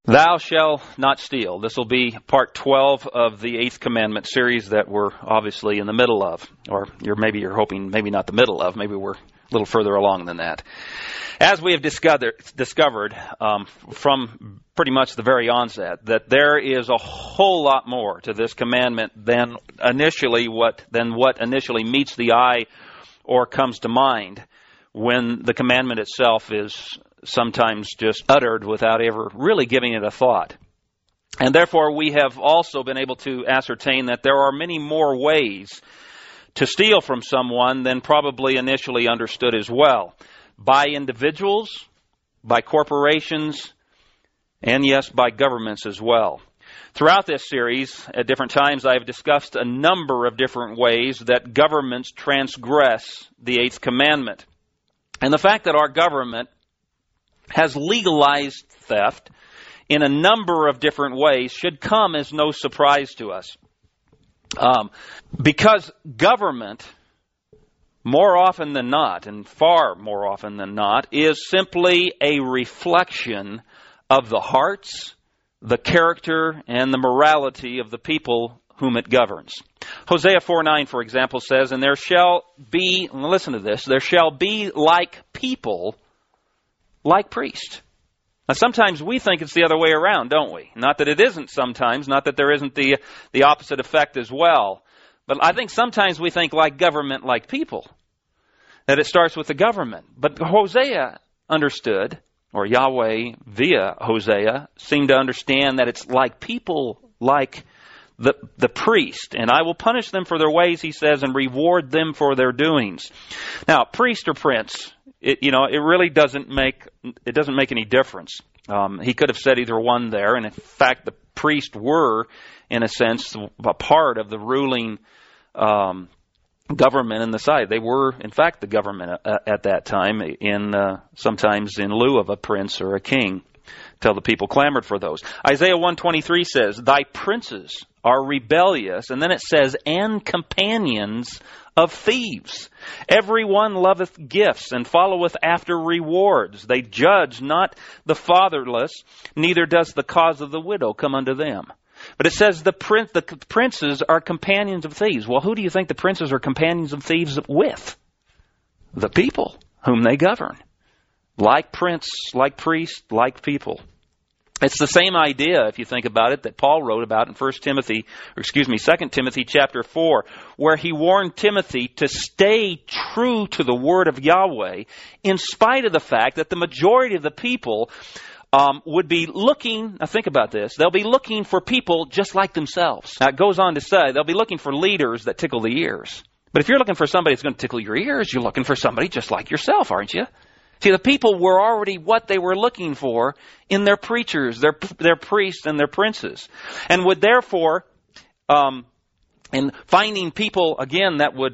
Thou shalt not steal. This will be part 12 of the 8th commandment series that we're obviously in the middle of. Or you're hoping maybe not the middle of. Maybe we're a little further along than that. As we have discovered from pretty much the very onset, that there is a whole lot more to this commandment than what initially meets the eye or comes to mind when the commandment itself is sometimes just uttered without ever really giving it a thought. And therefore, we have also been able to ascertain that there are many more ways to steal from someone than probably initially understood as well. By individuals, by corporations, and yes, by governments as well. Throughout this series, at different times, I have discussed a number of different ways that governments transgress the 8th commandment. And the fact that our government has legalized theft in a number of different ways should come as no surprise to us. Because government, more often than not, and far more often than not, is simply a reflection of the hearts, the character, and the morality of the people whom it governs. Hosea 4:9, for example, says, "And there shall be," listen to this, "there shall be like people, like priests." Now, sometimes we think it's the other way around, don't we? Not that it isn't sometimes, not that there isn't the opposite effect as well. But I think sometimes we think like government, like people. That it starts with the government. But Hosea understood, or Yahweh via Hosea, seemed to understand that it's like people, like the priest. "And I will punish them for their ways," he says, "and reward them for their doings." Now, priest or prince, it really doesn't make any difference. He could have said either one there, and in fact, the priests were, in a sense, a part of the ruling government in the side. They were, in fact, the government at that time, sometimes in lieu of a prince or a king, till the people clamored for those. Isaiah 1:23 says, "Thy princes are rebellious," and then it says, "and companions of thieves. Everyone loveth gifts and followeth after rewards. They judge not the fatherless, neither does the cause of the widow come unto them." But it says the princes are companions of thieves. Well, who do you think the princes are companions of thieves with? The people whom they govern. Like prince, like priest, like people. It's the same idea, if you think about it, that Paul wrote about in 2 Timothy chapter 4, where he warned Timothy to stay true to the word of Yahweh, in spite of the fact that the majority of the people would be looking, now think about this, they'll be looking for people just like themselves. Now it goes on to say, they'll be looking for leaders that tickle the ears. But if you're looking for somebody that's going to tickle your ears, you're looking for somebody just like yourself, aren't you? See, the people were already what they were looking for in their preachers, their priests, and their princes. And would therefore, in finding people, again, that would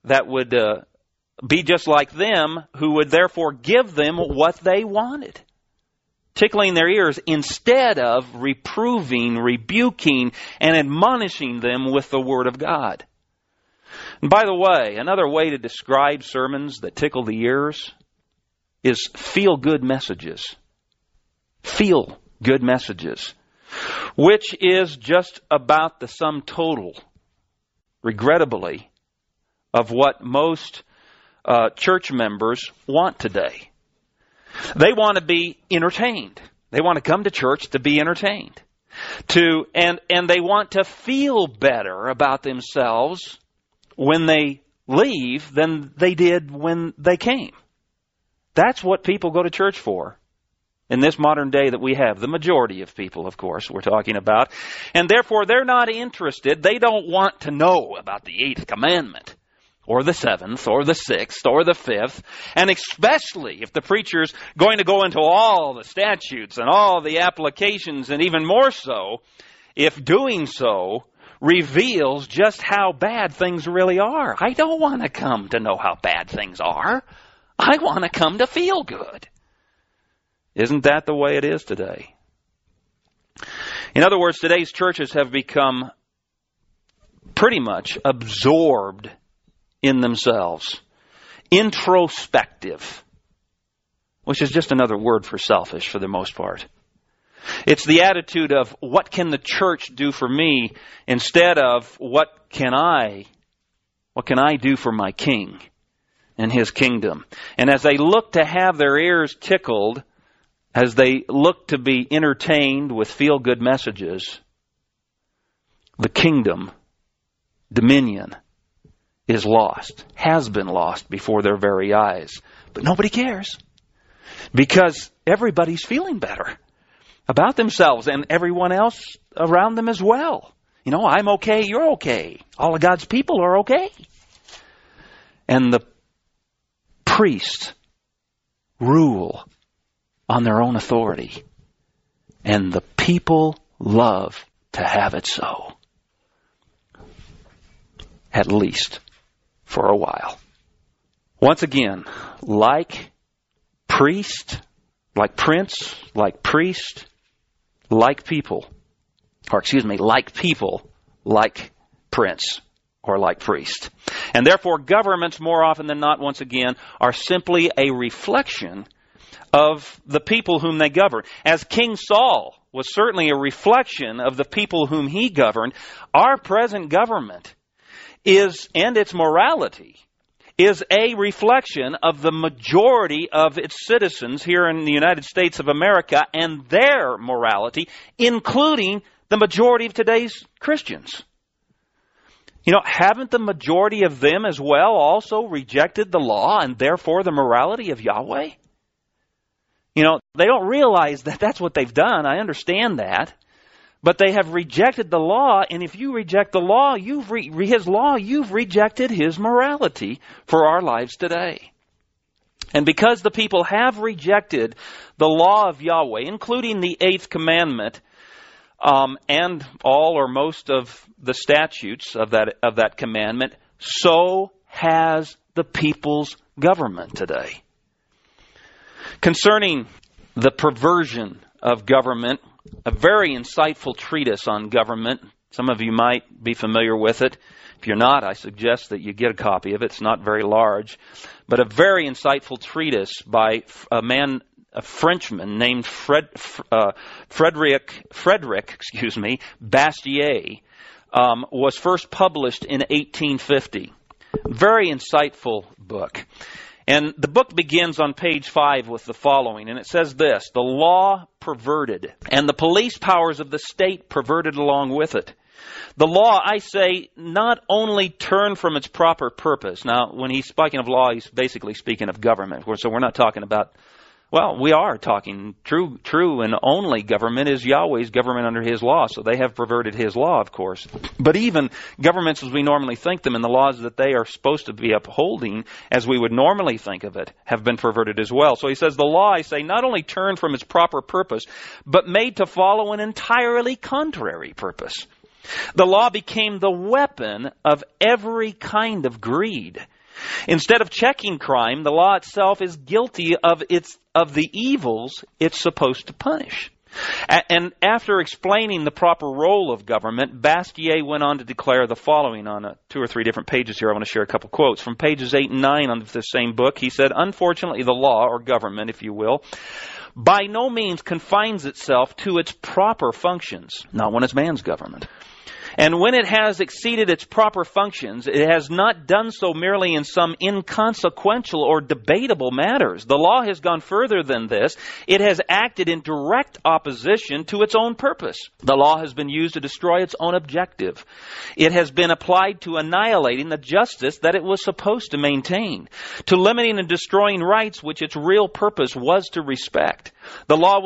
be just like them, who would therefore give them what they wanted. Tickling their ears instead of reproving, rebuking, and admonishing them with the Word of God. And by the way, another way to describe sermons that tickle the ears is feel-good messages. Feel-good messages. Which is just about the sum total, regrettably, of what most church members want today. They want to be entertained. They want to come to church to be entertained. And they want to feel better about themselves when they leave than they did when they came. That's what people go to church for in this modern day that we have. The majority of people, of course, we're talking about. And therefore, they're not interested. They don't want to know about the 8th commandment, or the 7th, or the 6th, or the 5th. And especially if the preacher's going to go into all the statutes and all the applications, and even more so, if doing so reveals just how bad things really are. I don't want to come to know how bad things are. I want to come to feel good. Isn't that the way it is today? In other words, today's churches have become pretty much absorbed in themselves. Introspective. Which is just another word for selfish for the most part. It's the attitude of, what can the church do for me, instead of, what can I do for my King and His kingdom? And as they look to have their ears tickled, as they look to be entertained with feel-good messages, the kingdom, dominion, is lost, has been lost before their very eyes. But nobody cares, because everybody's feeling better about themselves and everyone else around them as well. You know, I'm okay, you're okay. All of God's people are okay. And the priests rule on their own authority. And the people love to have it so. At least for a while. Once again, like priest, like prince, like priest, like people. Like people, like prince, or like priest. And therefore, governments, more often than not, once again, are simply a reflection of the people whom they govern. As King Saul was certainly a reflection of the people whom he governed, our present government is, and its morality, is a reflection of the majority of its citizens here in the United States of America and their morality, including the majority of today's Christians. You know, haven't the majority of them as well also rejected the law and therefore the morality of Yahweh? You know, they don't realize that that's what they've done. I understand that. But they have rejected the law, and if you reject the law, you've rejected His morality for our lives today. And because the people have rejected the law of Yahweh, including the 8th commandment, and all or most of the statutes of that commandment, so has the people's government today. Concerning the perversion of government, a very insightful treatise on government. Some of you might be familiar with it. If you're not, I suggest that you get a copy of it. It's not very large. But a very insightful treatise by a Frenchman named Frederic Bastiat, was first published in 1850. Very insightful book. And the book begins on page 5 with the following, and it says this: the law perverted, and the police powers of the state perverted along with it. The law, I say, not only turned from its proper purpose. Now, when he's speaking of law, he's basically speaking of government. So we're not talking about, well, we are talking true and only government is Yahweh's government under His law. So they have perverted His law, of course. But even governments as we normally think them and the laws that they are supposed to be upholding as we would normally think of it have been perverted as well. So he says, the law, I say, not only turned from its proper purpose, but made to follow an entirely contrary purpose. The law became the weapon of every kind of greed. Instead of checking crime, the law itself is guilty of the evils it's supposed to punish. And after explaining the proper role of government, Bastiat went on to declare the following on 2 or 3 different pages here. I want to share a couple quotes. From pages 8 and 9 of the same book, he said, unfortunately, the law, or government, if you will, by no means confines itself to its proper functions, not when it's man's government. And when it has exceeded its proper functions, it has not done so merely in some inconsequential or debatable matters. The law has gone further than this. It has acted in direct opposition to its own purpose. The law has been used to destroy its own objective. It has been applied to annihilating the justice that it was supposed to maintain, to limiting and destroying rights which its real purpose was to respect. The law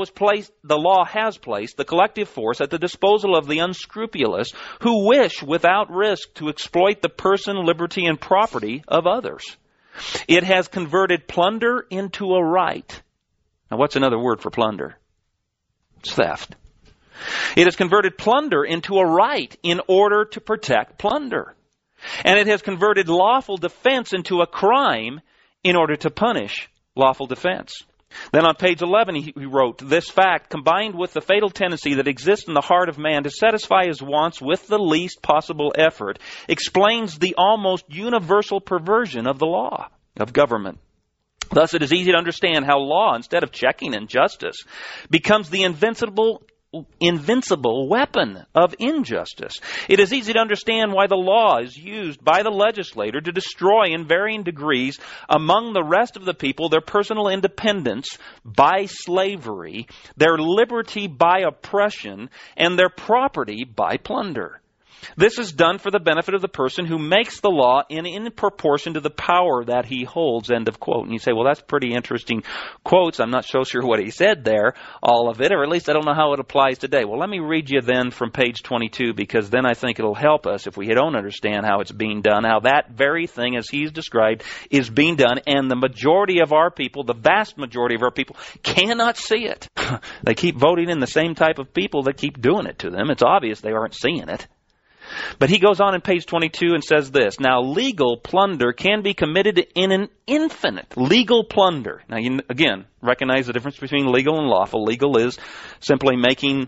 has placed the collective force at the disposal of the unscrupulous who wish without risk to exploit the person, liberty, and property of others. It has converted plunder into a right. Now, what's another word for plunder? It's theft. It has converted plunder into a right in order to protect plunder. And it has converted lawful defense into a crime in order to punish lawful defense. Then on page 11 he wrote, this fact, combined with the fatal tendency that exists in the heart of man to satisfy his wants with the least possible effort, explains the almost universal perversion of the law, of government. Thus, it is easy to understand how law, instead of checking injustice, becomes the invincible weapon of injustice. It is easy to understand why the law is used by the legislator to destroy in varying degrees among the rest of the people their personal independence by slavery, their liberty by oppression, and their property by plunder. This is done for the benefit of the person who makes the law in proportion to the power that he holds, end of quote. And you say, well, that's pretty interesting quotes. I'm not so sure what he said there, all of it, or at least I don't know how it applies today. Well, let me read you then from page 22, because then I think it'll help us if we don't understand how it's being done, how that very thing, as he's described, is being done, and the majority of our people, the vast majority of our people, cannot see it. They keep voting in the same type of people that keep doing it to them. It's obvious they aren't seeing it. But he goes on in page 22 and says this, now legal plunder can be committed in an infinite legal plunder. Now, you, again, recognize the difference between legal and lawful. Legal is simply making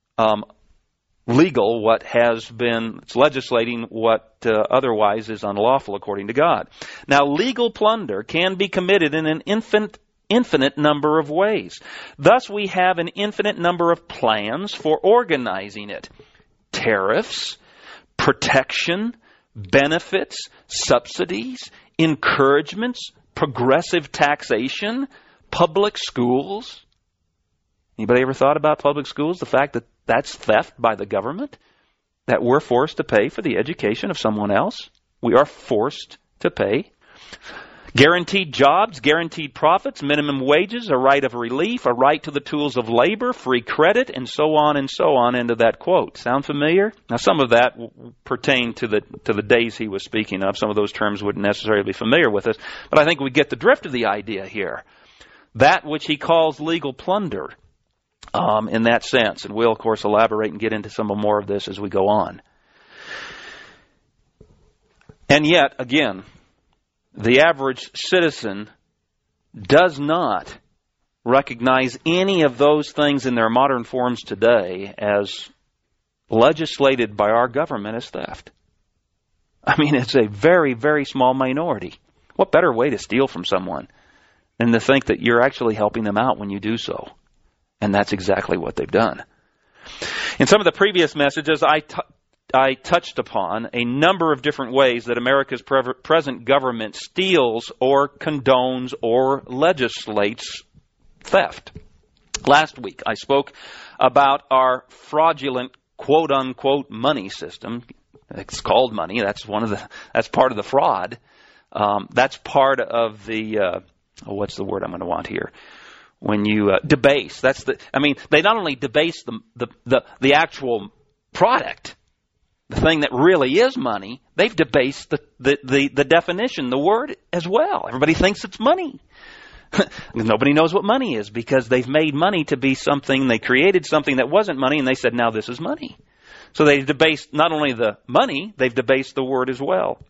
legal what has been, it's legislating what otherwise is unlawful according to God. Now, legal plunder can be committed in an infinite number of ways. Thus, we have an infinite number of plans for organizing it. Tariffs, protection, benefits, subsidies, encouragements, progressive taxation, public schools. Anybody ever thought about public schools? The fact that that's theft by the government? That we're forced to pay for the education of someone else? We are forced to pay. Guaranteed jobs, guaranteed profits, minimum wages, a right of relief, a right to the tools of labor, free credit, and so on into that quote. Sound familiar? Now, some of that pertain to the days he was speaking of. Some of those terms wouldn't necessarily be familiar with us, but I think we get the drift of the idea here. That which he calls legal plunder, in that sense, and we'll of course elaborate and get into some more of this as we go on. And yet, again, the average citizen does not recognize any of those things in their modern forms today as legislated by our government as theft. I mean, it's a very, very small minority. What better way to steal from someone than to think that you're actually helping them out when you do so? And that's exactly what they've done. In some of the previous messages, I touched upon a number of different ways that America's present government steals or condones or legislates theft. Last week, I spoke about our fraudulent quote-unquote money system. It's called money. That's part of the fraud. That's part of the what's the word I'm going to want here? When you debase. They not only debase the actual product, the thing that really is money, they've debased the definition, the word as well. Everybody thinks it's money. Nobody knows what money is because they've made money to be something. They created something that wasn't money and they said, now this is money. So they've debased not only the money, they've debased the word as well.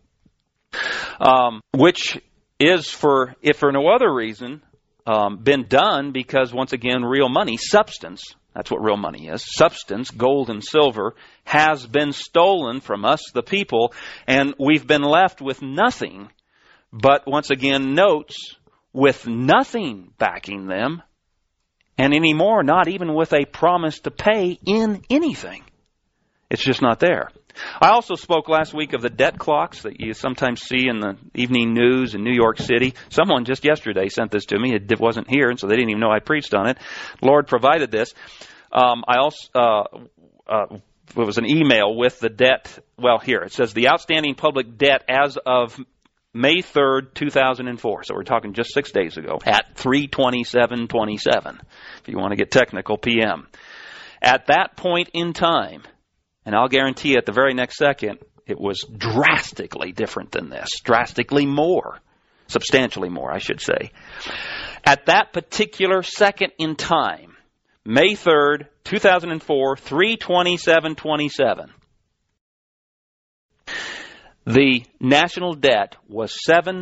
Which is, if for no other reason, been done because, once again, real money, substance, that's what real money is. Substance, gold and silver, has been stolen from us, the people, and we've been left with nothing but, once again, notes with nothing backing them, and anymore, not even with a promise to pay in anything. It's just not there. I also spoke last week of the debt clocks that you sometimes see in the evening news in New York City. Someone just yesterday sent this to me. It wasn't here, and so they didn't even know I preached on it. The Lord provided this. I also it was an email with the debt. Well, here it says the outstanding public debt as of May 3rd, 2004. So we're talking just 6 days ago at 3/27/27. If you want to get technical, PM. At that point in time. And I'll guarantee at the very next second, it was drastically different than this. Drastically more. Substantially more, I should say. At that particular second in time, May 3rd, 2004, 3/27/27, the national debt was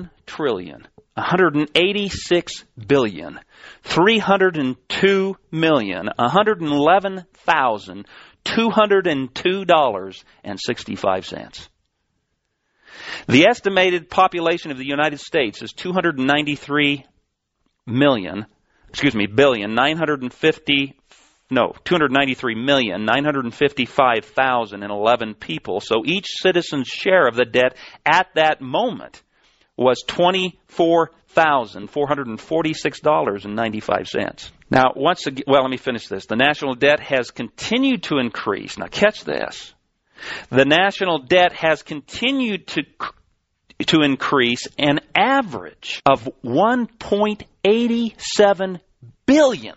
$7,186,302,111,202.65. The estimated population of the United States is 293 293,955,011 people. So each citizen's share of the debt at that moment was $24,446.95. Now, once again, well, let me finish this. The national debt has continued to increase. Now, catch this. The national debt has continued to increase an average of $1.87 billion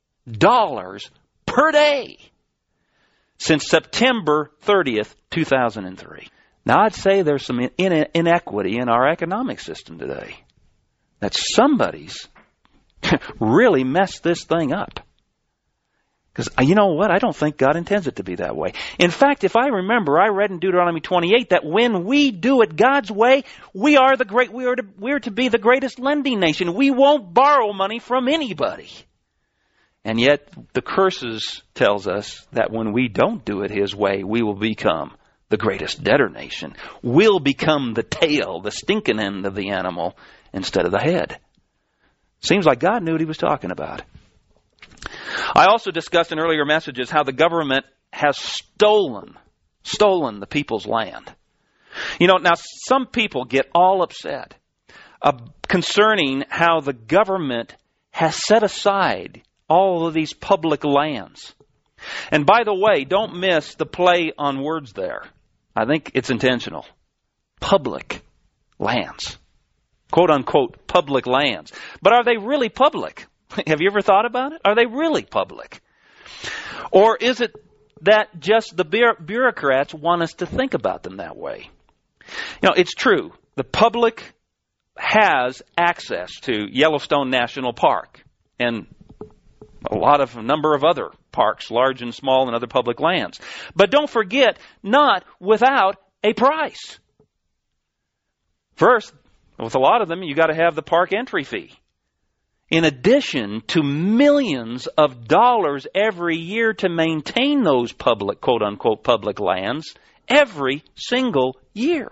per day since September 30th, 2003. Now, I'd say there's some inequity in our economic system today. That somebody's really messed this thing up. Because you know what? I don't think God intends it to be that way. In fact, if I remember, I read in Deuteronomy 28 that when we do it God's way, we are to be the greatest lending nation. We won't borrow money from anybody. And yet, the curses tells us that when we don't do it His way, we will become the greatest debtor nation. We'll become the tail, the stinking end of the animal, instead of the head. Seems like God knew what He was talking about. I also discussed in earlier messages how the government has stolen the people's land. You know, now some people get all upset concerning how the government has set aside all of these public lands. And by the way, don't miss the play on words there. I think it's intentional. Public lands. Quote unquote public lands. But are they really public? Have you ever thought about it? Are they really public? Or is it that just the bureaucrats want us to think about them that way? You know, it's true. The public has access to Yellowstone National Park and a number of other parks, large and small, and other public lands. But don't forget, not without a price. First, with a lot of them, you got to have the park entry fee. In addition to millions of dollars every year to maintain those public, quote-unquote, public lands every single year.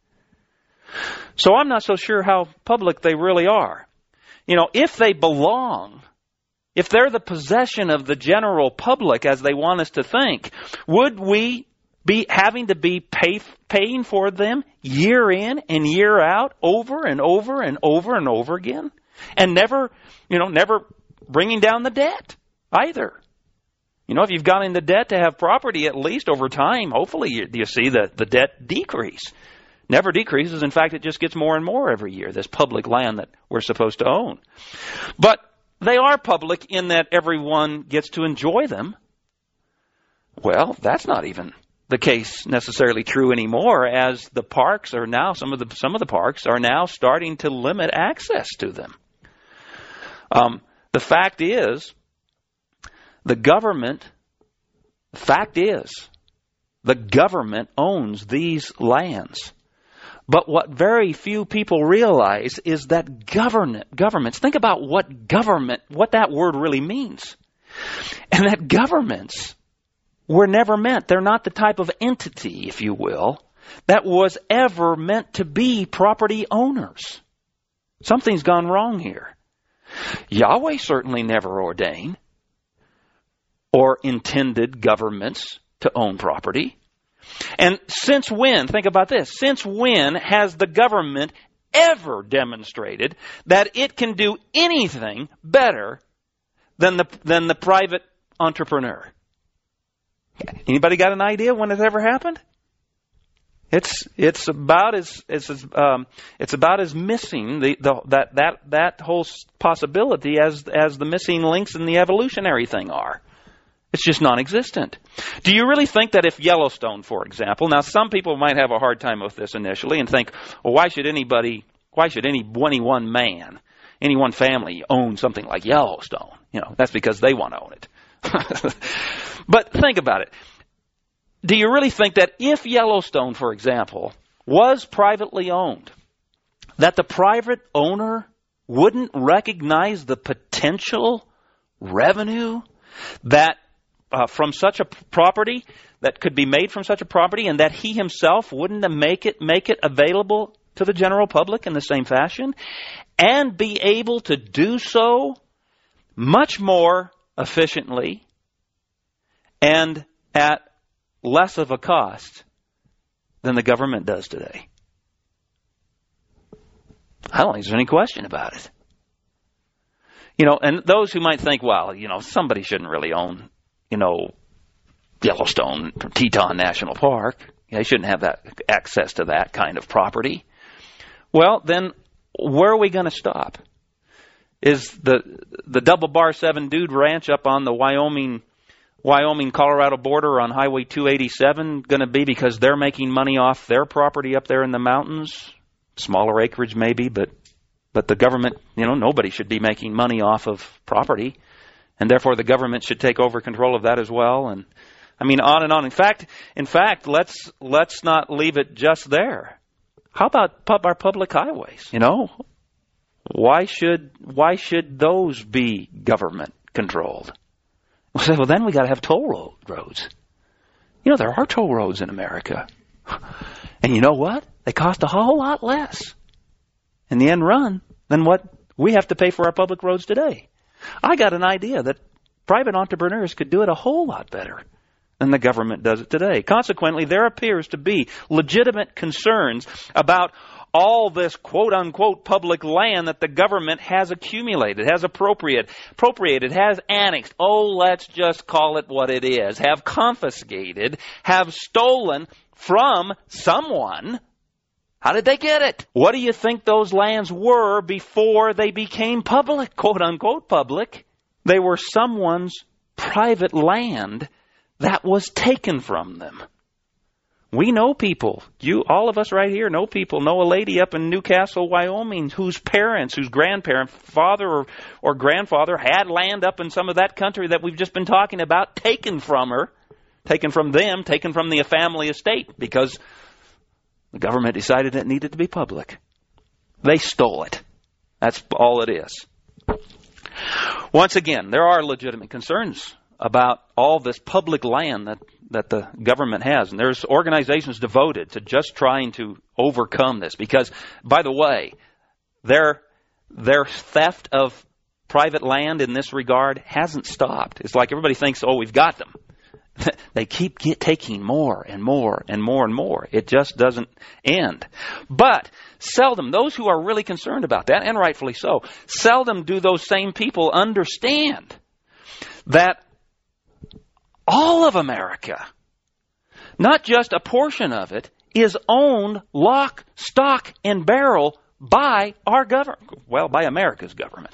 So I'm not so sure how public they really are. You know, if they belong, if they're the possession of the general public as they want us to think, would we be having to be paying for them year in and year out, over and over and over and over again? And never bringing down the debt either. You know, if you've gone into debt to have property, at least over time, hopefully you see the debt decrease. Never decreases. In fact, it just gets more and more every year, this public land that we're supposed to own. But they are public in that everyone gets to enjoy them. Well, that's not even the case necessarily true anymore, as the parks are now, some of the parks are now starting to limit access to them. The fact is, the government owns these lands. But what very few people realize is that governments, think about what that word really means. And that governments were never meant, they're not the type of entity, if you will, that was ever meant to be property owners. Something's gone wrong here. Yahweh certainly never ordained or intended governments to own property. And since when, think about this, since when has the government ever demonstrated that it can do anything better than the private entrepreneur? Anybody got an idea when it ever happened? It's about as missing that whole possibility as the missing links in the evolutionary thing are. It's just non-existent. Do you really think that if Yellowstone, for example, now some people might have a hard time with this initially and think, well, why should any one man, any one family own something like Yellowstone? You know, that's because they want to own it. But think about it. Do you really think that if Yellowstone, for example, was privately owned, that the private owner wouldn't recognize the potential revenue that from such a property, that could be made from such a property, and that he himself wouldn't make it available to the general public in the same fashion, and be able to do so much more efficiently and at less of a cost than the government does today. I don't think there's any question about it. And those who might think, well, somebody shouldn't really own, Yellowstone, Teton National Park. They shouldn't have that access to that kind of property. Well, then where are we going to stop? Is the Double Bar 7 Dude Ranch up on the Wyoming-Colorado border on Highway 287 going to be because they're making money off their property up there in the mountains? Smaller acreage maybe, but the government, nobody should be making money off of property, and therefore the government should take over control of that as well. And on and on. In fact, let's not leave it just there. How about our public highways? Why should those be government controlled? We'll say, well, then we got to have toll roads. There are toll roads in America, and you know what? They cost a whole lot less in the end run than what we have to pay for our public roads today. I got an idea that private entrepreneurs could do it a whole lot better than the government does it today. Consequently, there appears to be legitimate concerns about all this quote-unquote public land that the government has accumulated, has appropriated, has annexed. Oh, let's just call it what it is. Have confiscated, have stolen from someone. How did they get it? What do you think those lands were before they became public, quote-unquote public? They were someone's private land that was taken from them. We know people. All of us right here know people. Know a lady up in Newcastle, Wyoming, whose parents, whose grandparent, father or grandfather had land up in some of that country that we've just been talking about, taken from her, taken from them, taken from the family estate because the government decided it needed to be public. They stole it. That's all it is. Once again, there are legitimate concerns about all this public land that the government has. And there's organizations devoted to just trying to overcome this. Because, by the way, their theft of private land in this regard hasn't stopped. It's like everybody thinks, oh, we've got them. They keep taking more and more and more and more. It just doesn't end. But seldom, those who are really concerned about that, and rightfully so, seldom do those same people understand that all of America, not just a portion of it, is owned lock, stock, and barrel by our government. Well, by America's government.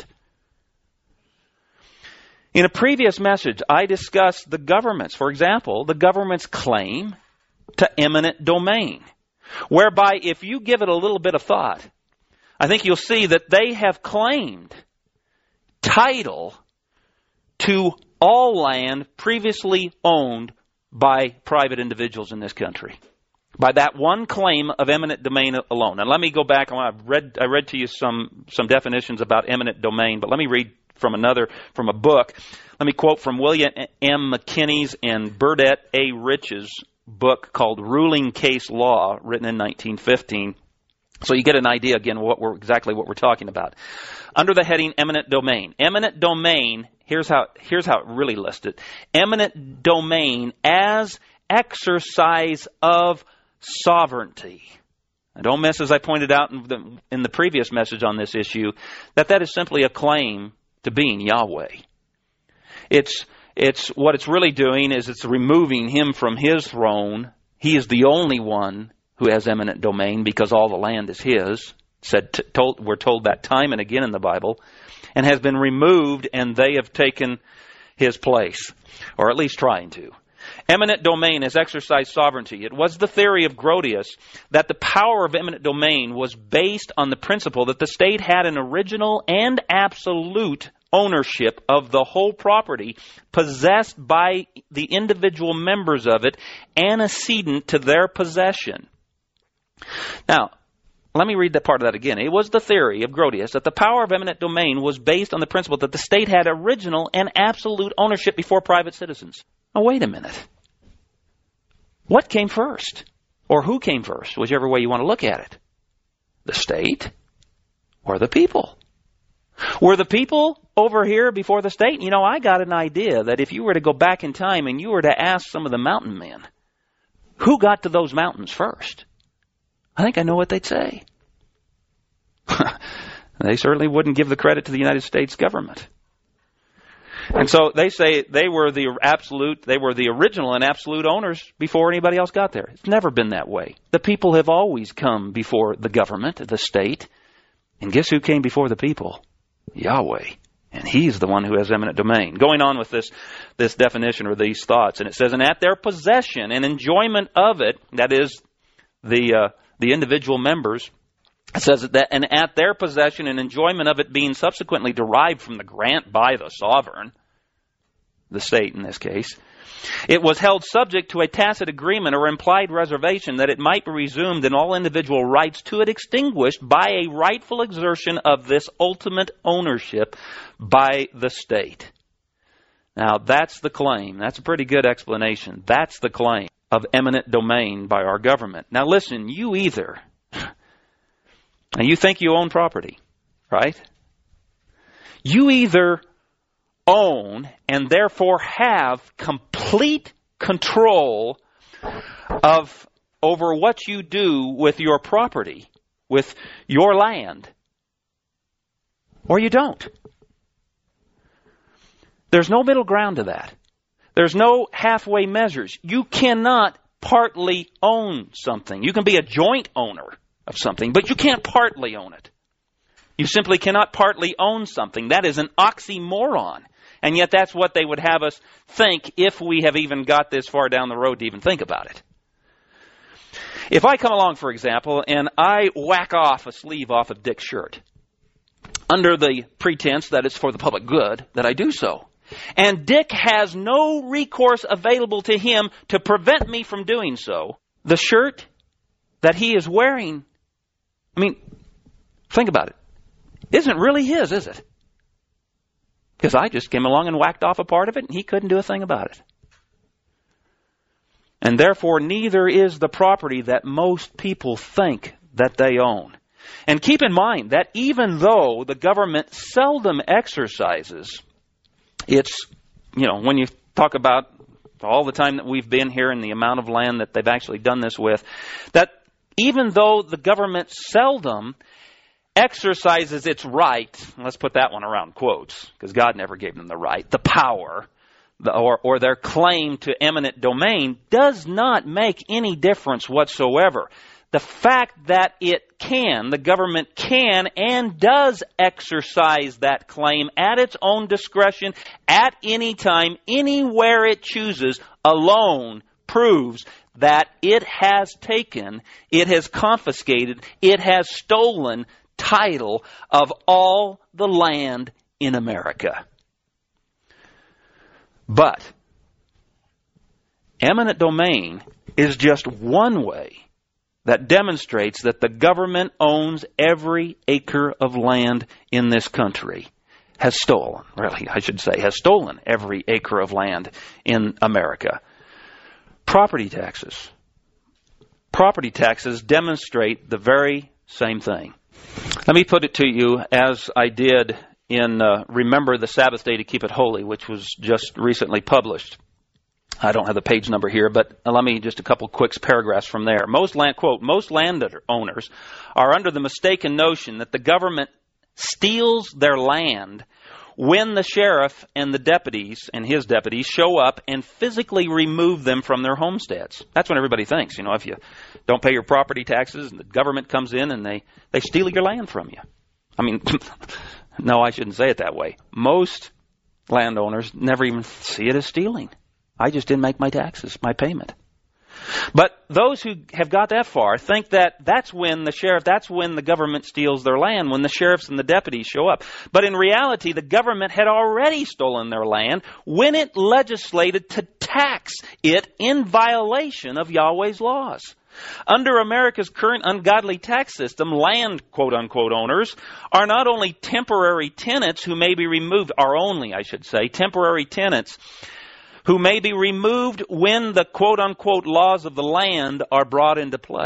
In a previous message, I discussed the government's, for example, the government's claim to eminent domain, whereby if you give it a little bit of thought, I think you'll see that they have claimed title to all land previously owned by private individuals in this country. By that one claim of eminent domain alone. And let me go back. I read to you some definitions about eminent domain, but let me read from a book. Let me quote from William M. McKinney's and Burdett A. Rich's book called Ruling Case Law, written in 1915. So you get an idea again exactly what we're talking about. Under the heading eminent domain. Eminent domain, here's how it really listed. Eminent domain as exercise of sovereignty. And don't miss, as I pointed out in the previous message on this issue, that is simply a claim to being Yahweh. It's what it's really doing is it's removing him from his throne. He is the only one who has eminent domain because all the land is his. We're told that time and again in the Bible, and has been removed, and they have taken his place, or at least trying to. Eminent domain is exercised sovereignty. It was the theory of Grotius that the power of eminent domain was based on the principle that the state had an original and absolute ownership of the whole property possessed by the individual members of it, antecedent to their possession. Now, let me read that part of that again. It was the theory of Grotius that the power of eminent domain was based on the principle that the state had original and absolute ownership before private citizens. Now, wait a minute. What came first? Or who came first? Whichever way you want to look at it. The state or the people? Were the people over here before the state? You know, I got an idea that if you were to go back in time and you were to ask some of the mountain men, who got to those mountains first? I think I know what they'd say. They certainly wouldn't give the credit to the United States government. And so they say they were the original and absolute owners before anybody else got there. It's never been that way. The people have always come before the government, the state. And guess who came before the people? Yahweh. And He's the one who has eminent domain. Going on with this definition or these thoughts, and it says, and at their possession and enjoyment of it, that is the individual members, it says that, and at their possession and enjoyment of it being subsequently derived from the grant by the sovereign, the state in this case, it was held subject to a tacit agreement or implied reservation that it might be resumed in all individual rights to it extinguished by a rightful exertion of this ultimate ownership by the state. Now, that's the claim. That's a pretty good explanation. That's the claim of eminent domain by our government. Now, listen, you either... Now, you think you own property, right? You either own and therefore have complete control over what you do with your property, with your land, or you don't. There's no middle ground to that. There's no halfway measures. You cannot partly own something. You can be a joint owner of something, but you can't partly own it. You simply cannot partly own something. That is an oxymoron. And yet that's what they would have us think if we have even got this far down the road to even think about it. If I come along, for example, and I whack off a sleeve off of Dick's shirt, under the pretense that it's for the public good, that I do so, and Dick has no recourse available to him to prevent me from doing so, the shirt that he is wearing, I mean, think about it. Isn't really his, is it? Because I just came along and whacked off a part of it and he couldn't do a thing about it. And therefore, neither is the property that most people think that they own. And keep in mind that even though the government seldom exercises its, when you talk about all the time that we've been here and the amount of land that they've actually done this with, that even though the government seldom exercises its right, let's put that one around quotes, because God never gave them the right, the power, or their claim to eminent domain, does not make any difference whatsoever. The fact that the government can and does exercise that claim at its own discretion, at any time, anywhere it chooses, alone proves that it has taken, it has confiscated, it has stolen title of all the land in America. But eminent domain is just one way that demonstrates that the government owns every acre of land in this country. Has stolen every acre of land in America. Property taxes. Property taxes demonstrate the very same thing. Let me put it to you as I did in Remember the Sabbath Day to Keep It Holy, which was just recently published. I don't have the page number here, but let me just a couple quick paragraphs from there. Most landowners are under the mistaken notion that the government steals their land when the sheriff and the deputies and his deputies show up and physically remove them from their homesteads. That's what everybody thinks. If you don't pay your property taxes and the government comes in and they steal your land from you. I mean, no, I shouldn't say it that way. Most landowners never even see it as stealing. I just didn't make my taxes, my payment. But those who have got that far think that that's when the government steals their land, when the sheriffs and the deputies show up. But in reality, the government had already stolen their land when it legislated to tax it in violation of Yahweh's laws. Under America's current ungodly tax system, land, quote-unquote, owners are not only temporary tenants who may be removed, temporary tenants who may be removed when the quote-unquote laws of the land are brought into play.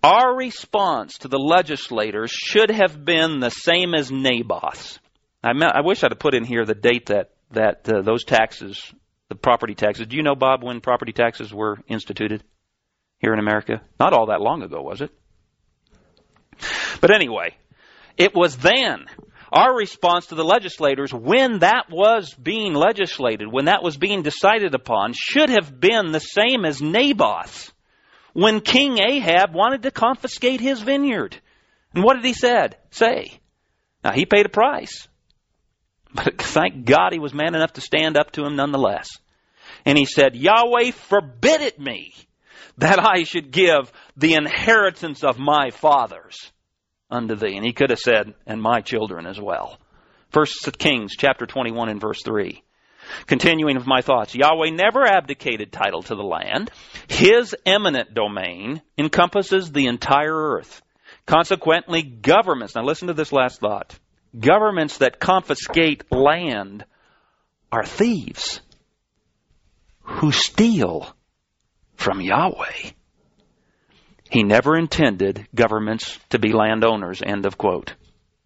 Our response to the legislators should have been the same as Naboth's. I wish I'd have put in here the date that those taxes, the property taxes. Do you know, Bob, when property taxes were instituted here in America? Not all that long ago, was it? But anyway, it was then. Our response to the legislators, when that was being legislated, when that was being decided upon, should have been the same as Naboth's, when King Ahab wanted to confiscate his vineyard. And what did he say? Now, he paid a price. But thank God he was man enough to stand up to him nonetheless. And he said, Yahweh forbid it me that I should give the inheritance of my fathers unto thee. And he could have said, and my children as well. 1 Kings chapter 21 and verse 3. Continuing with my thoughts, Yahweh never abdicated title to the land. His eminent domain encompasses the entire earth. Consequently, governments, now listen to this last thought, governments that confiscate land are thieves who steal from Yahweh. He never intended governments to be landowners, end of quote.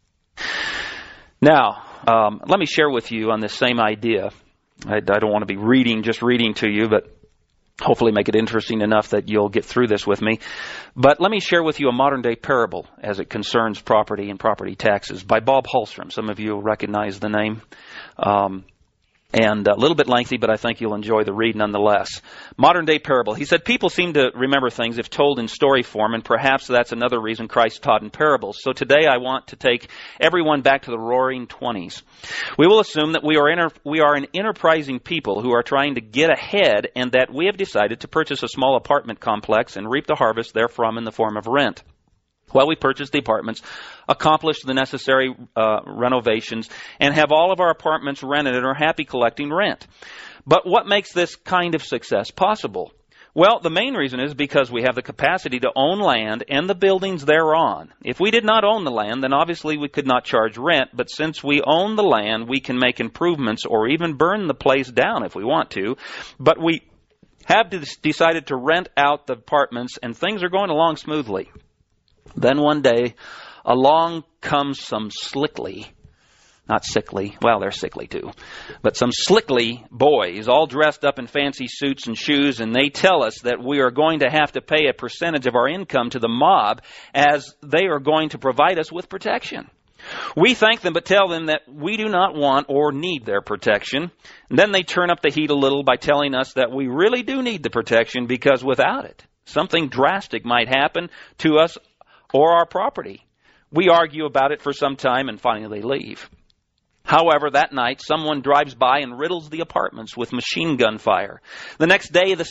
Now, let me share with you on this same idea. I don't want to be just reading to you, but hopefully make it interesting enough that you'll get through this with me. But let me share with you a modern-day parable as it concerns property and property taxes by Bob Holstrom. Some of you will recognize the name. And a little bit lengthy, but I think you'll enjoy the read nonetheless. Modern-day parable. He said, people seem to remember things if told in story form, and perhaps that's another reason Christ taught in parables. So today I want to take everyone back to the roaring 20s. We will assume that we are an enterprising people who are trying to get ahead, and that we have decided to purchase a small apartment complex and reap the harvest therefrom in the form of rent. Well, we purchased the apartments, accomplished the necessary renovations, and have all of our apartments rented and are happy collecting rent. But what makes this kind of success possible? Well, the main reason is because we have the capacity to own land and the buildings thereon. If we did not own the land, then obviously we could not charge rent, but since we own the land, we can make improvements or even burn the place down if we want to. But we have decided to rent out the apartments, and things are going along smoothly. Then one day, along comes some not sickly, well, they're sickly too, but some slickly boys, all dressed up in fancy suits and shoes, and they tell us that we are going to have to pay a percentage of our income to the mob as they are going to provide us with protection. We thank them, but tell them that we do not want or need their protection. And then they turn up the heat a little by telling us that we really do need the protection because without it, something drastic might happen to us or our property. We argue about it for some time and finally leave. However, that night, someone drives by and riddles the apartments with machine gun fire. The next day, the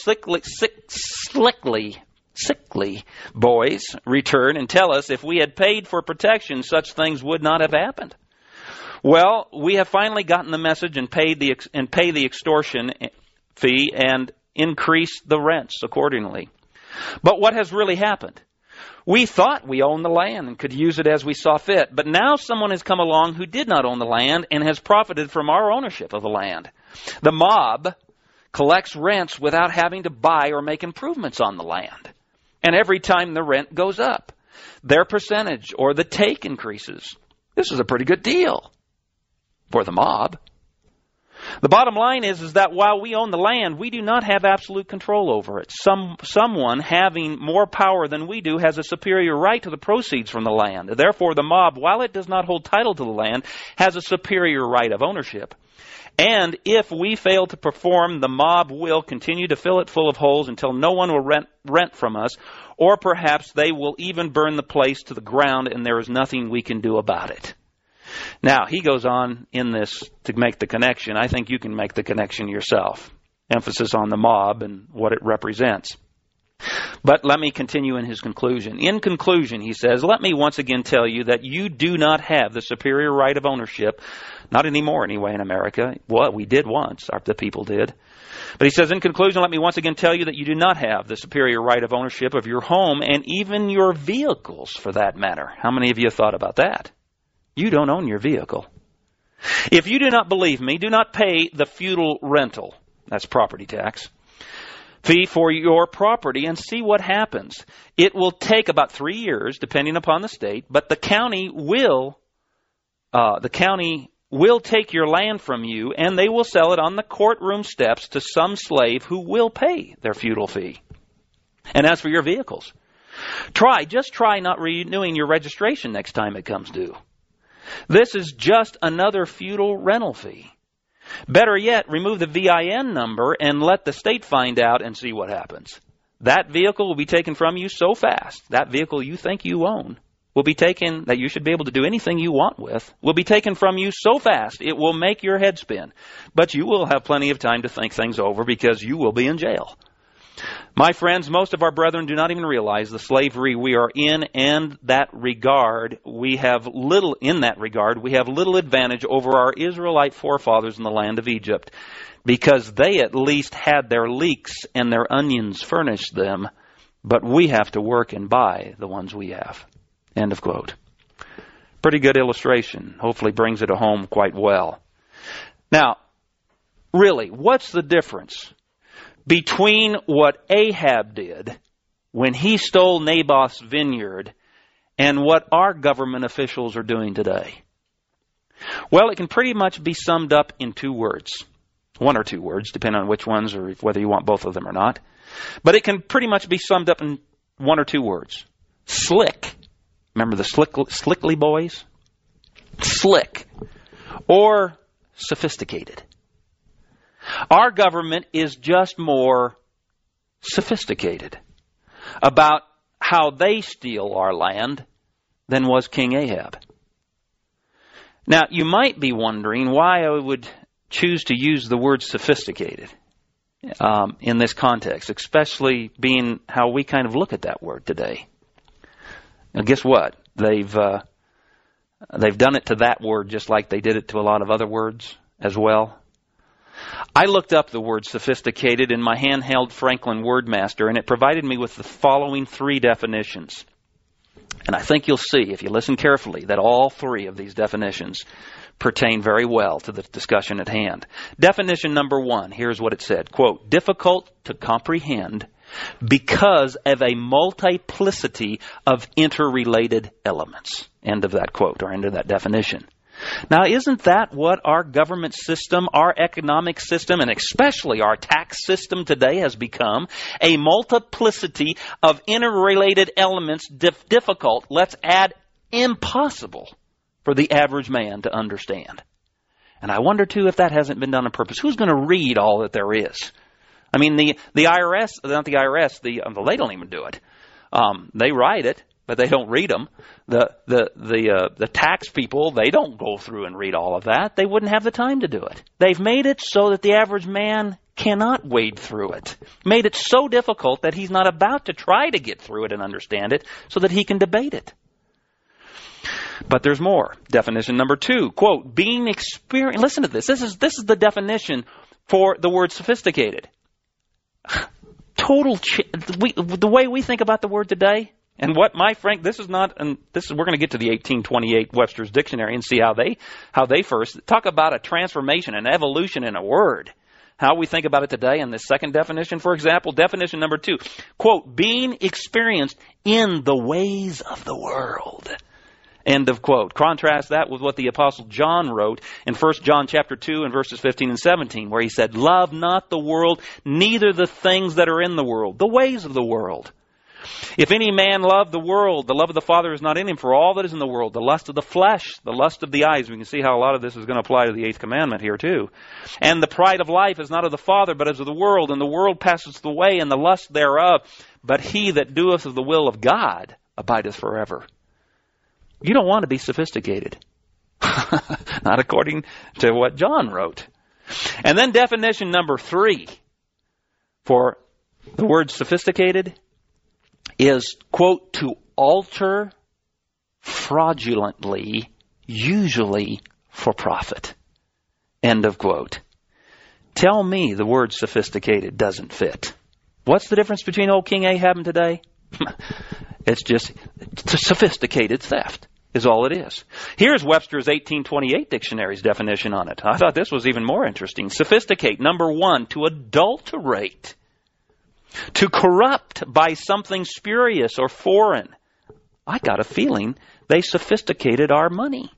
sickly boys return and tell us if we had paid for protection, such things would not have happened. Well, we have finally gotten the message and pay the extortion fee and increase the rents accordingly. But what has really happened? We thought we owned the land and could use it as we saw fit, but now someone has come along who did not own the land and has profited from our ownership of the land. The mob collects rents without having to buy or make improvements on the land. And every time the rent goes up, their percentage or the take increases. This is a pretty good deal for the mob. The bottom line is that while we own the land, we do not have absolute control over it. Someone having more power than we do has a superior right to the proceeds from the land. Therefore, the mob, while it does not hold title to the land, has a superior right of ownership. And if we fail to perform, the mob will continue to fill it full of holes until no one will rent from us, or perhaps they will even burn the place to the ground and there is nothing we can do about it. Now, he goes on in this to make the connection. I think you can make the connection yourself. Emphasis on the mob and what it represents. But let me continue in his conclusion. In conclusion, he says, let me once again tell you that you do not have the superior right of ownership. Not anymore anyway in America. Well, we did once. The people did. But he says, in conclusion, let me once again tell you that you do not have the superior right of ownership of your home and even your vehicles for that matter. How many of you have thought about that? You don't own your vehicle. If you do not believe me, do not pay the feudal rental. That's property tax. fee for your property and see what happens. It will take about 3 years, depending upon the state, but the county will take your land from you, and they will sell it on the courtroom steps to some slave who will pay their feudal fee. And as for your vehicles, just try not renewing your registration next time it comes due. This is just another feudal rental fee. Better yet, remove the VIN number and let the state find out and see what happens. That vehicle will be taken from you so fast, that vehicle you think you own will be taken, that you should be able to do anything you want with, will be taken from you so fast it will make your head spin. But you will have plenty of time to think things over because you will be in jail. My friends, most of our brethren do not even realize the slavery we are in, and that regard, we have little advantage over our Israelite forefathers in the land of Egypt, because they at least had their leeks and their onions furnished them, but we have to work and buy the ones we have. End of quote. Pretty good illustration. Hopefully brings it home quite well. Now, really, what's the difference between what Ahab did when he stole Naboth's vineyard and what our government officials are doing today? Well, it can pretty much be summed up in 2 words. 1 or 2 words, depending on which ones or whether you want both of them or not. But it can pretty much be summed up in 1 or 2 words. Slick. Remember the Slickly boys? Slick. Or sophisticated. Our government is just more sophisticated about how they steal our land than was King Ahab. Now, you might be wondering why I would choose to use the word sophisticated in this context, especially being how we kind of look at that word today. Now, guess what? They've done it to that word just like they did it to a lot of other words as well. I looked up the word sophisticated in my handheld Franklin Wordmaster, and it provided me with the following 3 definitions. And I think you'll see, if you listen carefully, that all 3 of these definitions pertain very well to the discussion at hand. Definition number 1, here's what it said, quote, difficult to comprehend because of a multiplicity of interrelated elements. End of that quote, or end of that definition. Now, isn't that what our government system, our economic system, and especially our tax system today has become? A multiplicity of interrelated elements, difficult, let's add impossible for the average man to understand. And I wonder, too, if that hasn't been done on purpose. Who's going to read all that there is? I mean, the IRS, not the IRS, they don't even do it. They write it, but they don't read them. The tax people, they don't go through and read all of that. They wouldn't have the time to do it. They've made it so that the average man cannot wade through it. Made it so difficult that he's not about to try to get through it and understand it so that he can debate it. But there's more. Definition number 2, quote, being experienced. Listen to this. This is the definition for the word sophisticated. The way we think about the word today, and what my Frank, we're going to get to the 1828 Webster's Dictionary and see how they first talk about a transformation, an evolution in a word. How we think about it today in this second definition, for example, definition number 2, quote, being experienced in the ways of the world. End of quote. Contrast that with what the Apostle John wrote in 1 John chapter 2 and verses 15 and 17, where he said, love not the world, neither the things that are in the world, the ways of the world. If any man love the world, the love of the Father is not in him. For all that is in the world, the lust of the flesh, the lust of the eyes. We can see how a lot of this is going to apply to the 8th commandment here too. And the pride of life is not of the Father, but is of the world. And the world passeth away, and the lust thereof. But he that doeth of the will of God abideth forever. You don't want to be sophisticated. Not according to what John wrote. And then definition number 3 for the word sophisticated is, quote, to alter fraudulently, usually for profit. End of quote. Tell me the word sophisticated doesn't fit. What's the difference between old King Ahab and today? It's just sophisticated theft is all it is. Here's Webster's 1828 dictionary's definition on it. I thought this was even more interesting. Sophisticate, number 1, to adulterate. To corrupt by something spurious or foreign. I got a feeling they sophisticated our money.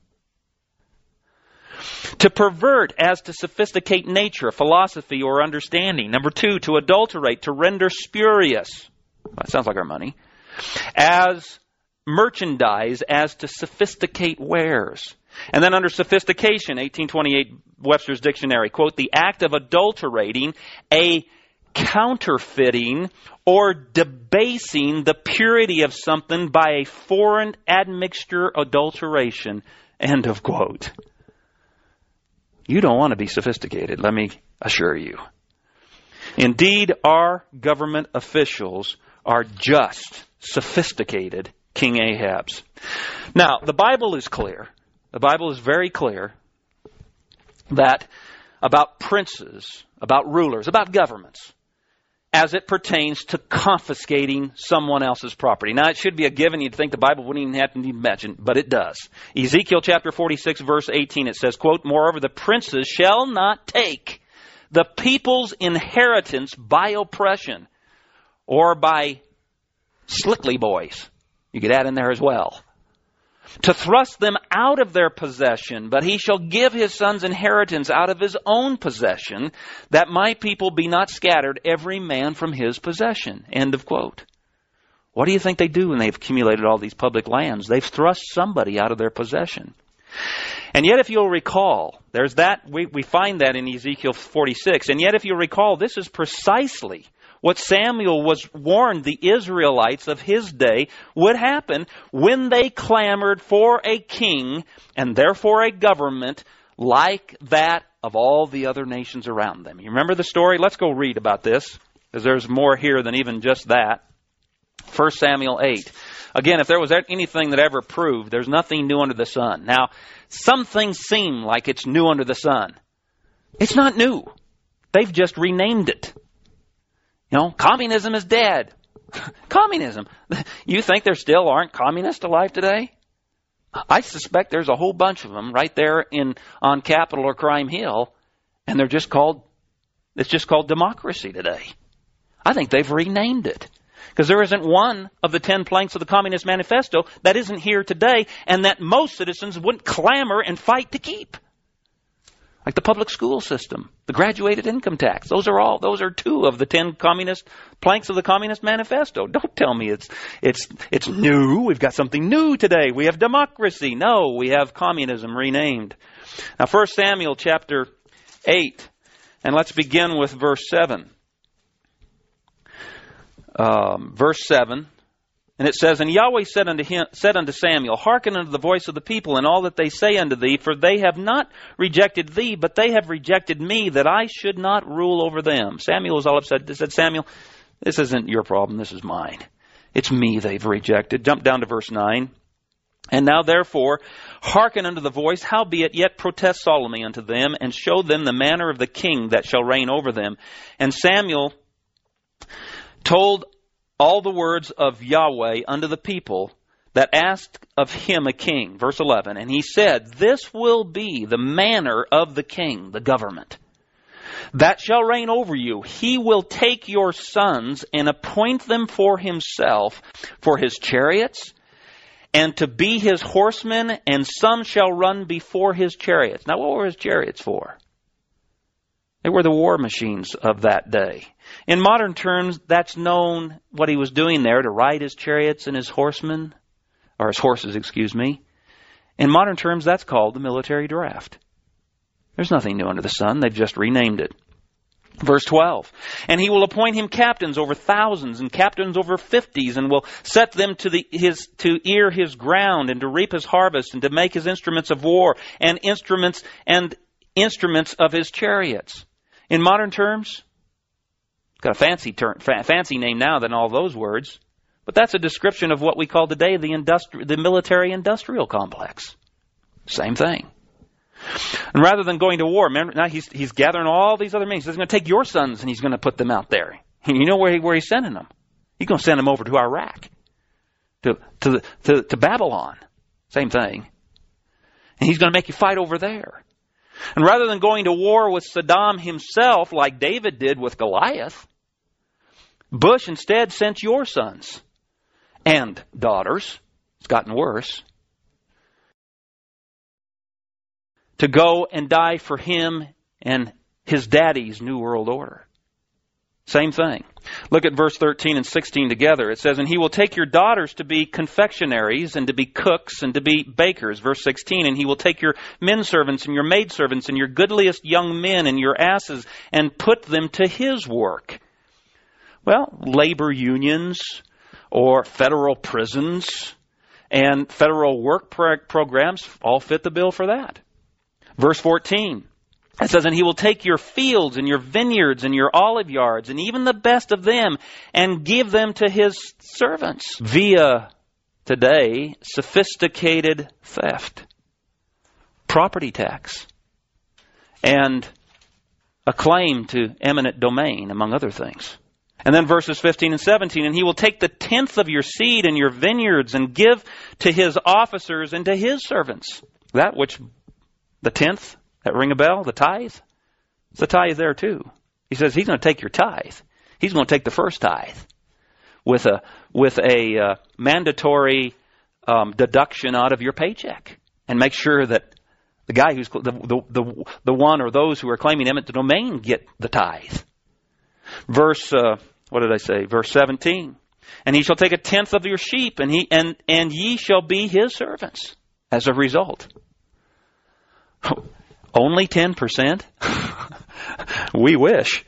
To pervert as to sophisticate nature, philosophy, or understanding. Number 2, to adulterate, to render spurious. That sounds like our money. As merchandise, as to sophisticate wares. And then under sophistication, 1828 Webster's Dictionary, quote, the act of adulterating, a counterfeiting, or debasing the purity of something by a foreign admixture, adulteration, end of quote. You don't want to be sophisticated, let me assure you. Indeed, our government officials are just sophisticated King Ahab's. Now, the Bible is clear. The Bible is very clear that about princes, about rulers, about governments, as it pertains to confiscating someone else's property. Now, it should be a given. You'd think the Bible wouldn't even have to be mentioned, but it does. Ezekiel chapter 46, verse 18, it says, quote, moreover, the princes shall not take the people's inheritance by oppression or by slickly boys. You could add in there as well. To thrust them out of their possession, but he shall give his son's inheritance out of his own possession, that my people be not scattered, every man from his possession. End of quote. What do you think they do when they've accumulated all these public lands? They've thrust somebody out of their possession. And yet if you'll recall, there's that, we find that in Ezekiel 46, and yet if you'll recall, this is precisely what Samuel was warned the Israelites of his day would happen when they clamored for a king and therefore a government like that of all the other nations around them. You remember the story? Let's go read about this, because there's more here than even just that. 1 Samuel 8. Again, if there was anything that ever proved, there's nothing new under the sun. Now, some things seem like it's new under the sun. It's not new. They've just renamed it. You know, communism is dead. Communism. You think there still aren't communists alive today? I suspect there's a whole bunch of them right there on Capitol or Crime Hill, and it's just called democracy today. I think they've renamed it. Because there isn't one of the 10 planks of the Communist Manifesto that isn't here today and that most citizens wouldn't clamor and fight to keep. Like the public school system, the graduated income tax. Those are 2 of the 10 communist planks of the Communist Manifesto. Don't tell me it's new. We've got something new today. We have democracy. No, we have communism renamed. Now, 1 Samuel chapter 8, and let's begin with verse 7. Verse 7, and it says, and Yahweh said unto Samuel, hearken unto the voice of the people and all that they say unto thee, for they have not rejected thee, but they have rejected me, that I should not rule over them. Samuel was all upset. He said, Samuel, this isn't your problem, this is mine. It's me they've rejected. Jump down to verse 9. And now therefore, hearken unto the voice, howbeit yet protest solemnly unto them, and show them the manner of the king that shall reign over them. And Samuel told all the words of Yahweh unto the people that asked of him a king. Verse 11, and he said, this will be the manner of the king, the government, that shall reign over you. He will take your sons and appoint them for himself, for his chariots, and to be his horsemen, and some shall run before his chariots. Now, what were his chariots for? They were the war machines of that day. In modern terms, that's known what he was doing there, to ride his chariots and his horsemen, or his horses, excuse me. In modern terms, that's called the military draft. There's nothing new under the sun. They've just renamed it. Verse 12, and he will appoint him captains over thousands and captains over 50s, and will set them to ear his ground and to reap his harvest and to make his instruments of war and instruments of his chariots. In modern terms, got a fancy name now than all those words, but that's a description of what we call today the military-industrial complex. Same thing. And rather than going to war, remember, now he's gathering all these other means. He's going to take your sons and he's going to put them out there. And you know where he's sending them? He's going to send them over to Iraq, to Babylon. Same thing. And he's going to make you fight over there. And rather than going to war with Saddam himself, like David did with Goliath, Bush instead sent your sons and daughters, it's gotten worse, to go and die for him and his daddy's New World Order. Same thing. Look at verse 13 and 16 together. It says, and he will take your daughters to be confectionaries and to be cooks and to be bakers. Verse 16, and he will take your men servants and your maid servants and your goodliest young men and your asses and put them to his work. Well, labor unions or federal prisons and federal work programs all fit the bill for that. Verse 14. It says, and he will take your fields and your vineyards and your olive yards and even the best of them and give them to his servants via, today, sophisticated theft, property tax, and a claim to eminent domain, among other things. And then verses 15 and 17, and he will take the tenth of your seed and your vineyards and give to his officers and to his servants. That which, the tenth, that ring a bell? The tithe? It's the tithe there too. He says he's going to take your tithe. He's going to take the first tithe with a mandatory deduction out of your paycheck and make sure that the guy who's the one or those who are claiming eminent domain get the tithe. Verse what did I say? Verse 17. And he shall take a tenth of your sheep, and ye shall be his servants as a result. Only 10%? We wish.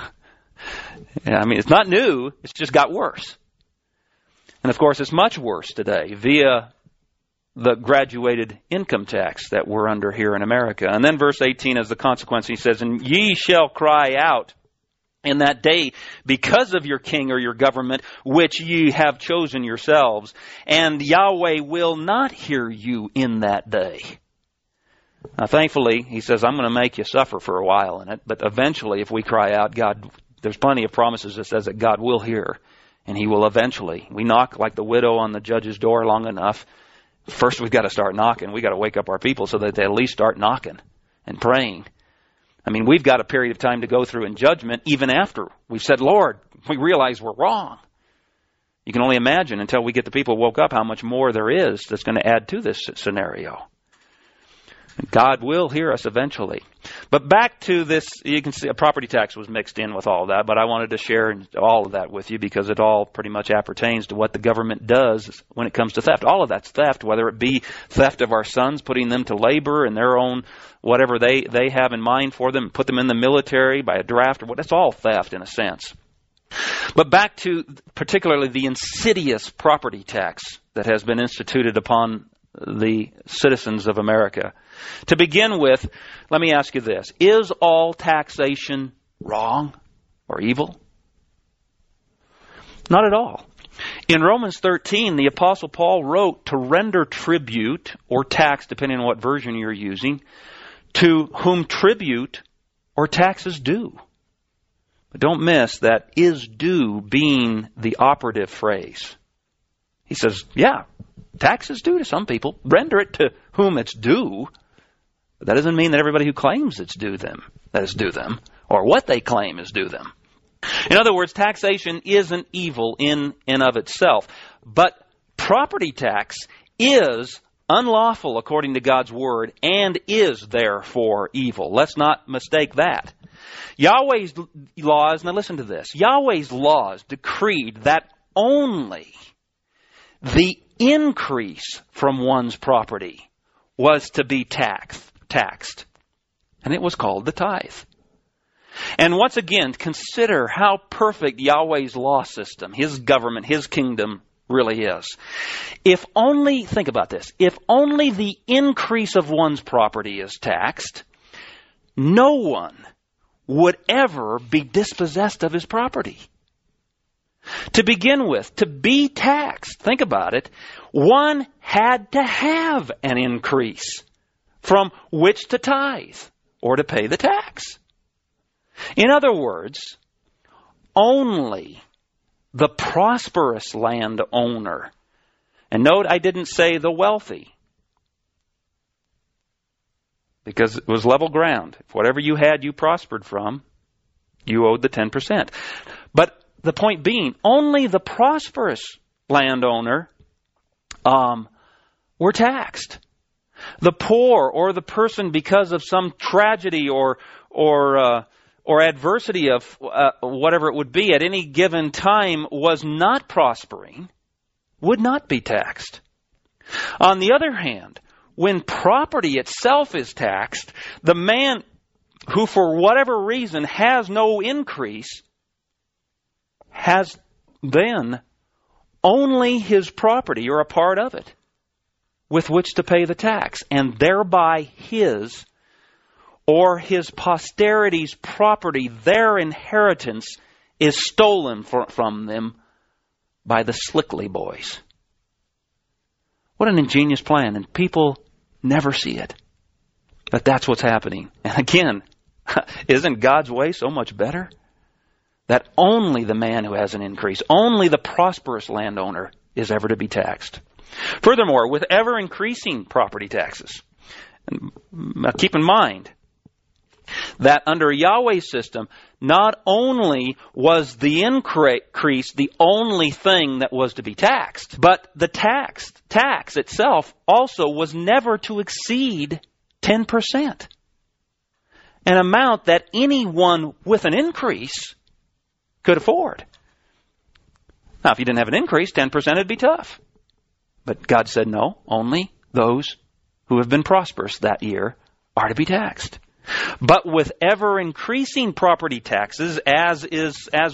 I mean, it's not new. It's just got worse. And of course, it's much worse today via the graduated income tax that we're under here in America. And then verse 18 as the consequence, he says, and ye shall cry out in that day because of your king or your government, which ye have chosen yourselves, and Yahweh will not hear you in that day. Now, thankfully, he says, I'm going to make you suffer for a while in it, but eventually, if we cry out, God, there's plenty of promises that says that God will hear, and he will eventually. We knock like the widow on the judge's door long enough. First, we've got to start knocking. We've got to wake up our people so that they at least start knocking and praying. I mean, we've got a period of time to go through in judgment, even after we've said, Lord, we realize we're wrong. You can only imagine until we get the people woke up how much more there is that's going to add to this scenario. God will hear us eventually. But back to this, you can see a property tax was mixed in with all that, but I wanted to share all of that with you because it all pretty much appertains to what the government does when it comes to theft. All of that's theft, whether it be theft of our sons, putting them to labor in their own, whatever they have in mind for them, put them in the military by a draft, or what, that's all theft in a sense. But back to particularly the insidious property tax that has been instituted upon the citizens of America. To begin with, let me ask you this. Is all taxation wrong or evil? Not at all. In Romans 13, the Apostle Paul wrote to render tribute or tax, depending on what version you're using, to whom tribute or tax is due. But don't miss that is due being the operative phrase. He says, yeah, tax is due to some people. Render it to whom it's due. But that doesn't mean that everybody who claims it's due them, that is due them, or what they claim is due them. In other words, taxation isn't evil in and of itself. But property tax is unlawful according to God's word and is therefore evil. Let's not mistake that. Yahweh's laws, now listen to this, Yahweh's laws decreed that only the increase from one's property was to be taxed. And it was called the tithe. And once again, consider how perfect Yahweh's law system, his government, his kingdom really is. If only, think about this, if only the increase of one's property is taxed, no one would ever be dispossessed of his property. To begin with, to be taxed, think about it, one had to have an increase from which to tithe or to pay the tax. In other words, only the prosperous landowner, and note I didn't say the wealthy, because it was level ground. If whatever you had you prospered from, you owed the 10%. But the point being, only the prosperous landowner were taxed. The poor or the person, because of some tragedy or adversity of whatever it would be at any given time, was not prospering, would not be taxed. On the other hand, when property itself is taxed, the man who for whatever reason has no increase has then only his property or a part of it with which to pay the tax, and thereby his or his posterity's property, their inheritance, is stolen from them by the Slickly boys. What an ingenious plan, and people never see it. But that's what's happening. And again, isn't God's way so much better? That only the man who has an increase, only the prosperous landowner is ever to be taxed. Furthermore, with ever-increasing property taxes, and keep in mind that under Yahweh's system, not only was the increase the only thing that was to be taxed, but the tax itself also was never to exceed 10%. An amount that anyone with an increase could afford. Now, if you didn't have an increase, 10% would be tough. But God said, no, only those who have been prosperous that year are to be taxed. But with ever-increasing property taxes, as is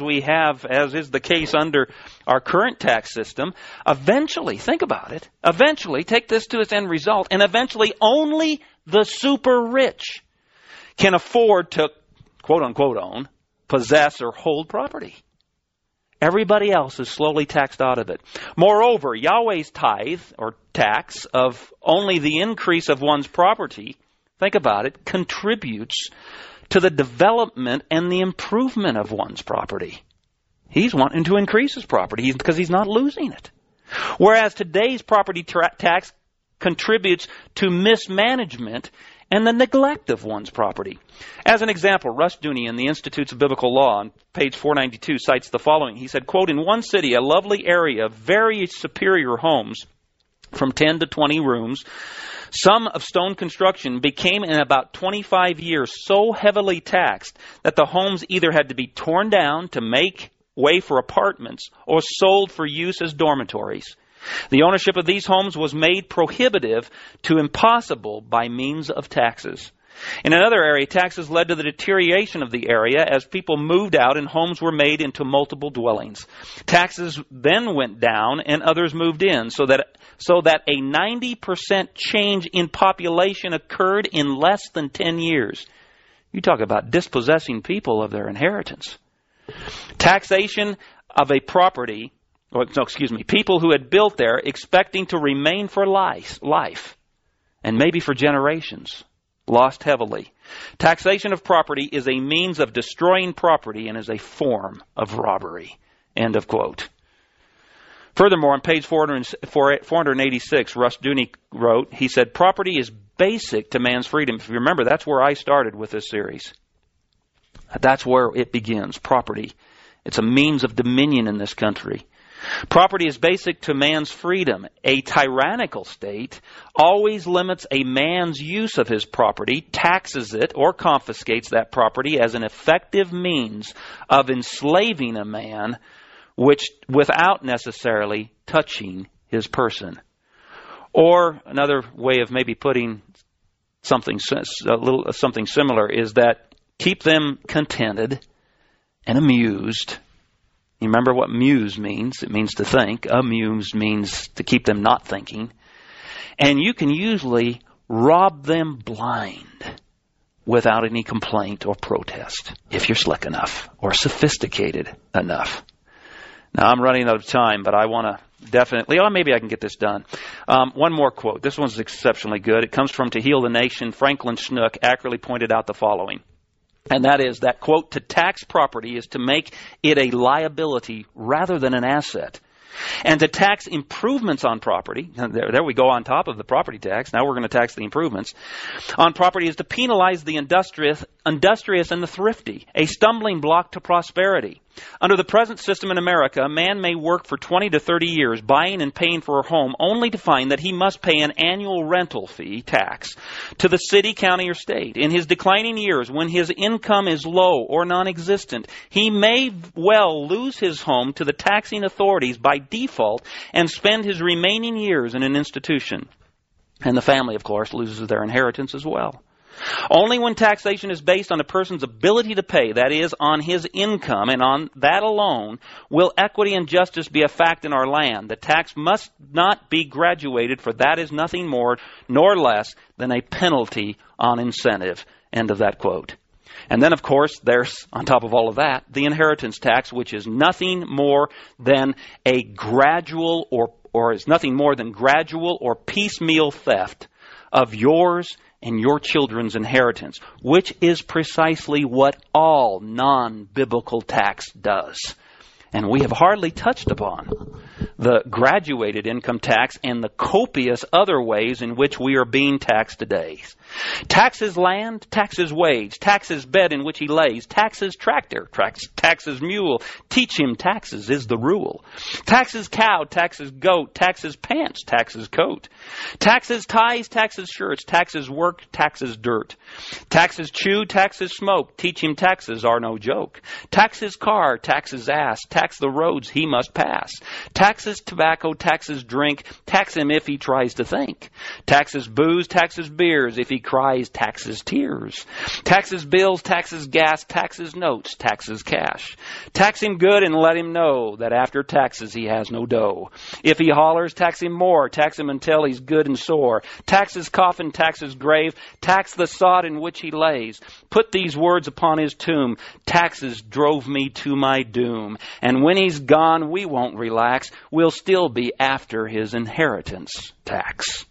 the case under our current tax system, eventually, think about it, take this to its end result, and eventually only the super rich can afford to, quote-unquote, own, possess, or hold property. Everybody else is slowly taxed out of it. Moreover, Yahweh's tithe, or tax, of only the increase of one's property, think about it, contributes to the development and the improvement of one's property. He's wanting to increase his property because he's not losing it. Whereas today's property tax contributes to mismanagement and the neglect of one's property. As an example, Rushdoony in the Institutes of Biblical Law on page 492 cites the following. He said, quote, in one city, a lovely area of very superior homes from 10 to 20 rooms, some of stone construction, became in about 25 years so heavily taxed that the homes either had to be torn down to make way for apartments or sold for use as dormitories. The ownership of these homes was made prohibitive to impossible by means of taxes. In another area, taxes led to the deterioration of the area as people moved out and homes were made into multiple dwellings. Taxes then went down and others moved in, so that a 90% change in population occurred in less than 10 years. You talk about dispossessing people of their inheritance. Taxation of a property, people who had built there expecting to remain for life, and maybe for generations, lost heavily. Taxation of property is a means of destroying property and is a form of robbery. End of quote. Furthermore, on page 486, Rushdoony wrote, he said, property is basic to man's freedom. If you remember, that's where I started with this series. That's where it begins, property. It's a means of dominion in this country. Property is basic to man's freedom. A tyrannical state always limits a man's use of his property, taxes it, or confiscates that property as an effective means of enslaving a man, which without necessarily touching his person. Or another way of maybe putting something similar is that keep them contented and amused. You remember what muse means? It means to think. Amuse means to keep them not thinking. And you can usually rob them blind without any complaint or protest if you're slick enough or sophisticated enough. Now, I'm running out of time, but I want to definitely, maybe I can get this done. One more quote. This one's exceptionally good. It comes from To Heal the Nation. Franklin Schnook accurately pointed out the following. And that is that, quote, to tax property is to make it a liability rather than an asset. And to tax improvements on property, there we go on top of the property tax, now we're going to tax the improvements, on property is to penalize the industrious industrious and the thrifty, a stumbling block to prosperity. Under the present system in America, a man may work for 20 to 30 years buying and paying for a home only to find that he must pay an annual rental fee tax to the city, county, or state. In his declining years, when his income is low or non-existent, he may well lose his home to the taxing authorities by default and spend his remaining years in an institution. And the family, of course, loses their inheritance as well. Only when taxation is based on a person's ability to pay, that is, on his income, and on that alone, will equity and justice be a fact in our land. The tax must not be graduated, for that is nothing more nor less than a penalty on incentive. End of that quote. And then, of course, there's, on top of all of that, the inheritance tax, which is nothing more than a gradual or is nothing more than gradual or piecemeal theft of yours and your children's inheritance, which is precisely what all non-biblical tax does. And we have hardly touched upon the graduated income tax and the copious other ways in which we are being taxed today. Taxes land, taxes wage, taxes bed in which he lays, taxes tractor, taxes mule, teach him taxes is the rule. Taxes cow, taxes goat, taxes pants, taxes coat. Taxes ties, taxes shirts, taxes work, taxes dirt. Taxes chew, taxes smoke, teach him taxes are no joke. Taxes car, taxes ass, tax the roads he must pass. Taxes tobacco, taxes drink, tax him if he tries to think. Taxes booze, taxes beers, if he cries, taxes tears. Taxes bills, taxes gas, taxes notes, taxes cash. Tax him good and let him know that after taxes he has no dough. If he hollers, tax him more, tax him until he's good and sore. Taxes coffin, taxes grave, tax the sod in which he lays. Put these words upon his tomb, taxes drove me to my doom. And when he's gone, we won't relax. We'll still be after his inheritance tax.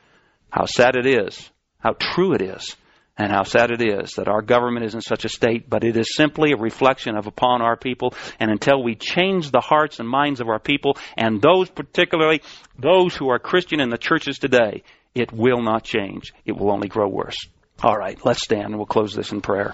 How sad it is, how true it is, and how sad it is that our government is in such a state, but it is simply a reflection of upon our people. And until we change the hearts and minds of our people, and those particularly those who are Christian in the churches today, it will not change. It will only grow worse. All right, let's stand and we'll close this in prayer.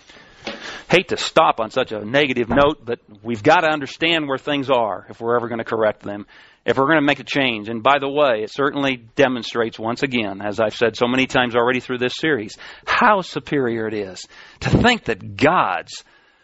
Hate to stop on such a negative note, but we've got to understand where things are if we're ever going to correct them, if we're going to make a change. And by the way, it certainly demonstrates once again, as I've said so many times already through this series, how superior it is to think that God's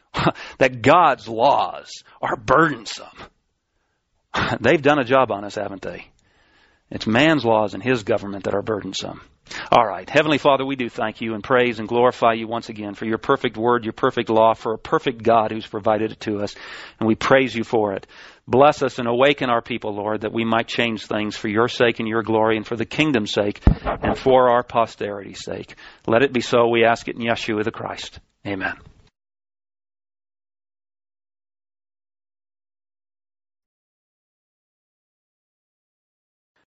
laws are burdensome. They've done a job on us, haven't they? It's man's laws and his government that are burdensome. All right. Heavenly Father, we do thank you and praise and glorify you once again for your perfect word, your perfect law, for a perfect God who's provided it to us. And we praise you for it. Bless us and awaken our people, Lord, that we might change things for your sake and your glory and for the kingdom's sake and for our posterity's sake. Let it be so. We ask it in Yeshua the Christ. Amen.